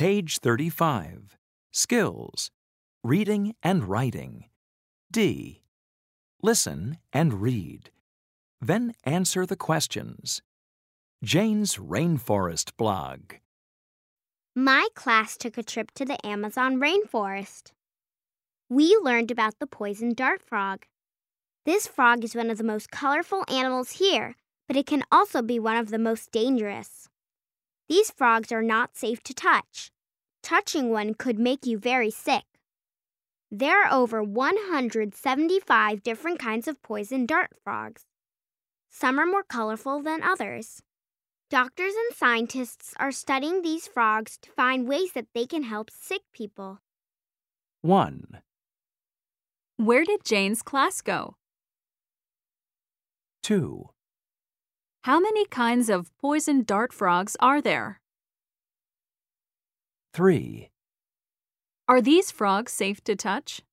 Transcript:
Page 35. Skills. Reading and writing. D. Listen and read. Then answer the questions. Jane's Rainforest Blog. My class took a trip to the Amazon rainforest. We learned about the poison dart frog. This frog is one of the most colorful animals here, but it can also be one of the most dangerous. These frogs are not safe to touch. Touching one could make you very sick. There are over 175 different kinds of poison dart frogs. Some are more colorful than others. Doctors and scientists are studying these frogs to find ways that they can help sick people. 1. Where did Jane's class go? 2. How many kinds of poison dart frogs are there? 3. Are these frogs safe to touch?